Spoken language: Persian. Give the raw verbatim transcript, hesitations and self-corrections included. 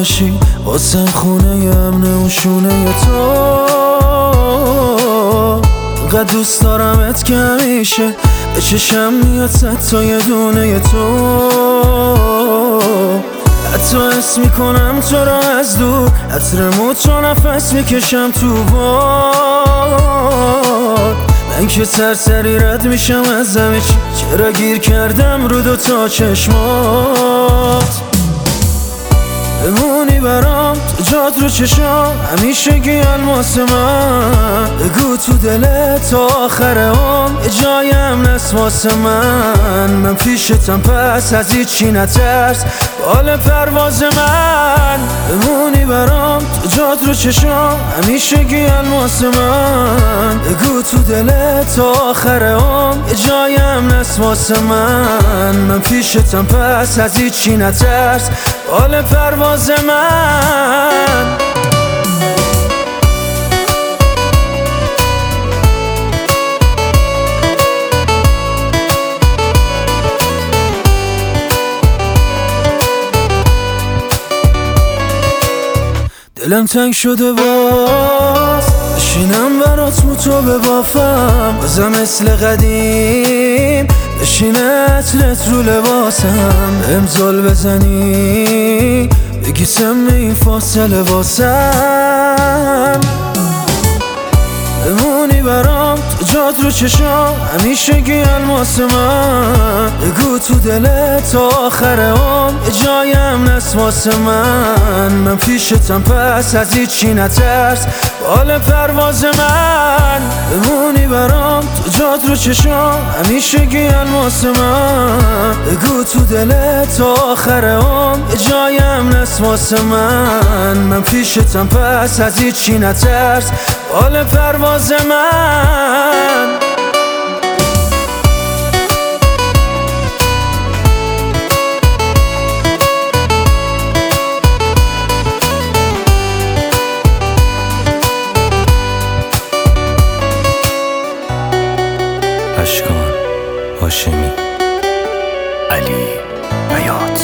باشی واسم خونه امن و شونه تو. قد دوست دارمت که همیشه به چشم میاد صد تا یه دونه تو. حتی حس میکنم تو را از دور، عطر موت رو نفس میکشم تو باد. من که سرسری رد میشم از همه چی، چرا گیر کردم رو دو تا چشمات. بمونی برام تو جات رو چشام، همیشه گی الماس من. بگو تو دلت تا آخر عمر یه جایم نست واسه من. من پیشتم پس از هیچی نترس، بال پرواز من. بمونی برام تو جات رو چشام، همیشه گی الماس من. بگو تو دلت تا آخر عمر یه جایم نست واسه من. من پیشتم پس از هیچی نترس، بال پرواز من. دلم تنگ شده باز، بشینم برات موتو ببافم بازم مثل قدیم. بشینه عطرت رو لباسم، امزال بزنی بگی سم این فاصله واسم. بمونی برام تو جات رو چشام، همیشه گی الماس من. بگو تو دلت تا آخر عمر یه جایم نست واسه من. من پیشتم پس از هیچی نترس، بال پرواز من. بمونی برام تو جات رو چشام، همیشه گی الماس من. بگو تو دلت تا آخر عمر یه جایم نست واسه من. من پیشتم پس از هیچی نترس، بال پرواز من. اشکان هاشمی، علی بیات.